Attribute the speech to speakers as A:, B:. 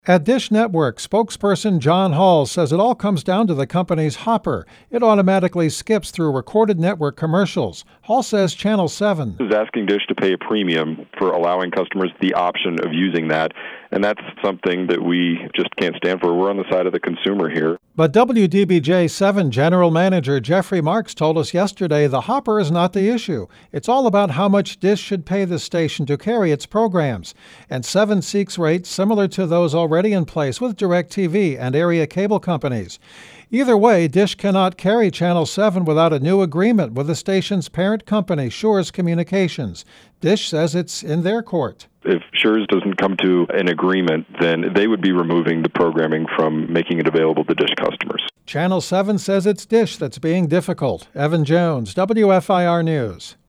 A: At Dish Network, spokesperson John Hall says it all comes down to the company's hopper. It automatically skips through recorded network commercials. Hall says Channel 7
B: is asking Dish to pay a premium for allowing customers the option of using that, and that's something that we just can't stand for. We're on the side of the consumer here.
A: But WDBJ-7 General Manager Jeffrey Marks told us yesterday the hopper is not the issue. It's all about how much Dish should pay the station to carry its programs. And 7 seeks rates similar to those already in place with DirecTV and area cable companies. Either way, Dish cannot carry Channel 7 without a new agreement with the station's parent company, Schurz Communications. Dish says it's in their court.
B: If Schurz doesn't come to an agreement, then they would be removing the programming from making it available to Dish customers.
A: Channel 7 says it's Dish that's being difficult. Evan Jones, WFIR News.